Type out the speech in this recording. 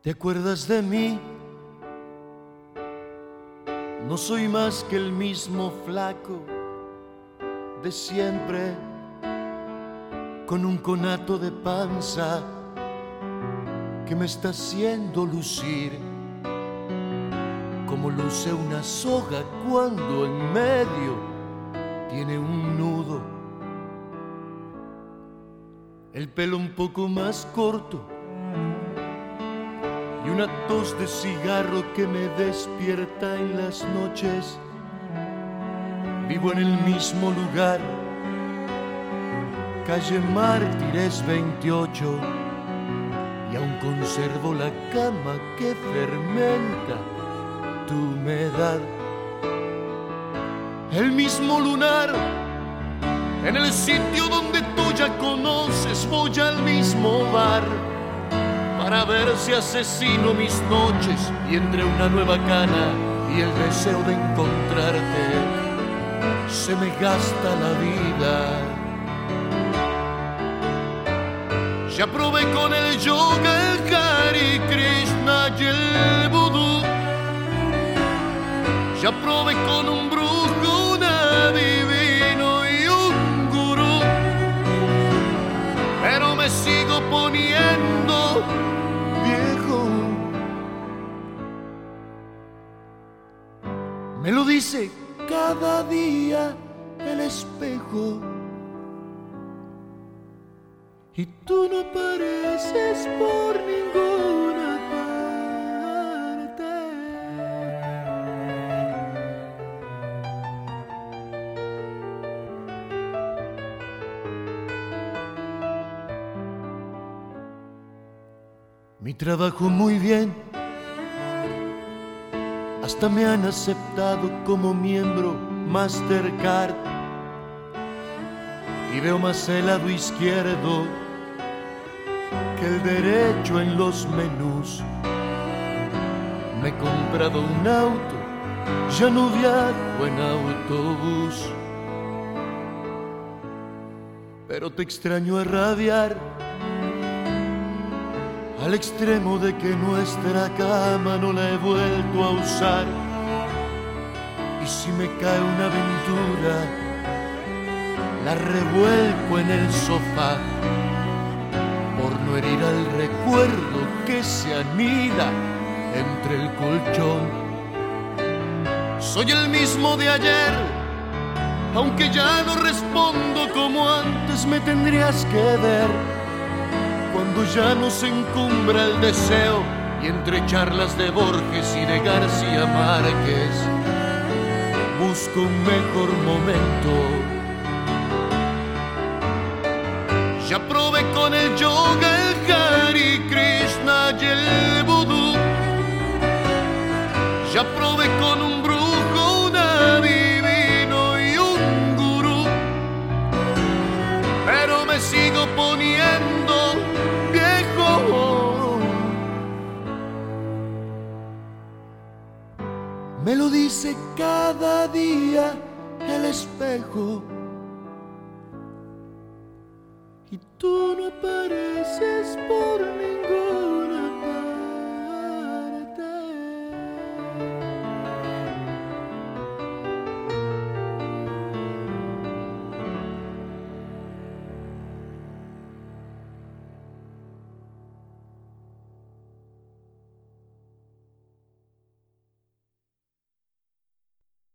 ¿Te acuerdas de mí? No soy más que el mismo flaco de siempre, con un conato de panza que me está haciendo lucir como luce una soga cuando en medio tiene un nudo. El pelo un poco más corto y una tos de cigarro que me despierta en las noches. Vivo en el mismo lugar, calle Mártires 28, y aún conservo la cama que fermenta tu humedad. El mismo lunar en el sitio donde tú ya conoces. Voy al mismo bar para ver si asesino mis noches, y entre una nueva cana y el deseo de encontrarte se me gasta la vida. Ya probé con el yoga, el Hare Krishna y el vudú. Ya probé con un brujo, un adivino y un gurú, pero me sigo poniendo viejo. Me lo dice cada día el espejo, y tú no apareces por ninguna parte. Mi trabajo muy bien, hasta me han aceptado como miembro Mastercard, y veo más el lado izquierdo que el derecho en los menús. Me he comprado un auto, ya no viajo en autobús, pero te extraño a rabiar, al extremo de que nuestra cama no la he vuelto a usar. Y si me cae una aventura, la revuelco en el sofá, por no herir al recuerdo que se anida entre el colchón. Soy el mismo de ayer, aunque ya no respondo como antes. Me tendrías que ver cuando ya no se encumbra el deseo, y entre charlas de Borges y de García Márquez busco un mejor momento. Ya probé con el yoga, el Hare Krishna y el vudú. Ya probé con un brujo, un adivino y un gurú, pero me sigo poniendo viejo. Me lo dice cada día el espejo, y tú no apareces por mí.